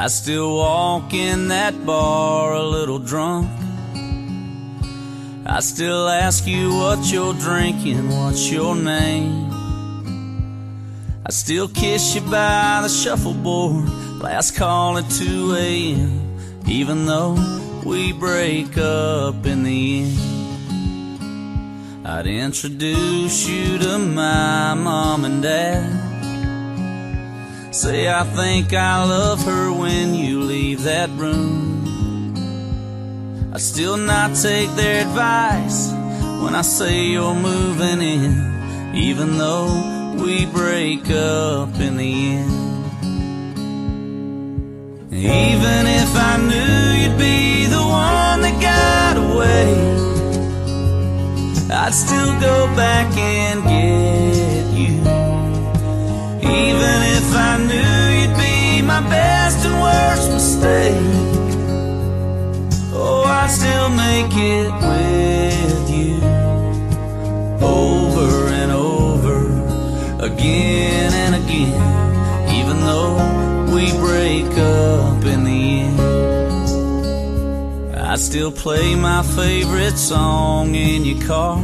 I still walk in that bar a little drunk. I still ask you what you're drinking, what's your name. I still kiss you by the shuffleboard, last call at 2 a.m. Even though we break up in the end. I'd introduce you to my mom and dad. Say I think I love her when you leave that room. I still not take their advice when I say you're moving in, even though we break up in the end. Even if I knew you'd be the one that got away, I'd still go back and get you. Even if I knew you'd be my best and worst mistake, oh, I'd still make it with you. Over and over, again and again, even though we break up in the end. I still play my favorite song in your car,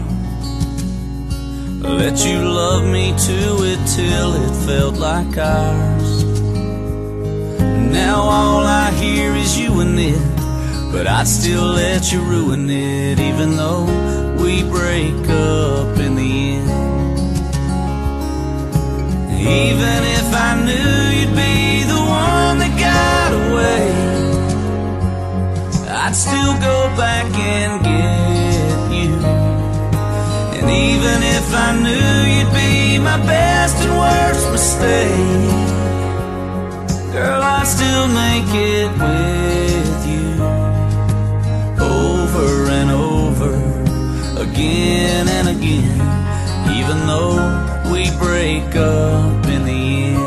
let you love me to it till it felt like ours. Now all I hear is you and it, but I'd still let you ruin it, even though we break up in the end. Even if I knew you'd be the one that got away, I'd still go back and get you. And even if I knew you'd be my best and worst mistake, girl, I'd still make it with you. Over and over, again and again, even though we break up in the end.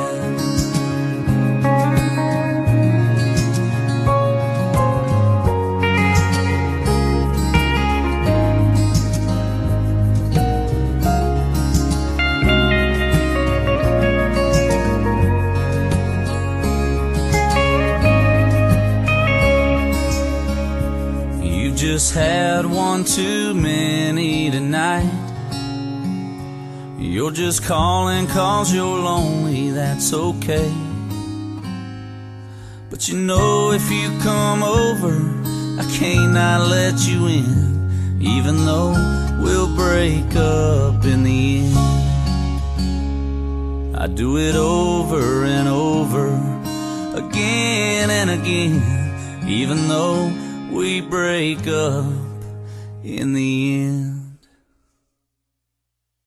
Just had one too many tonight. You're just calling 'cause you're lonely, that's okay. But you know if you come over, I can't not let you in, even though we'll break up in the end. I do it over and over, again and again, even though we break up in the end.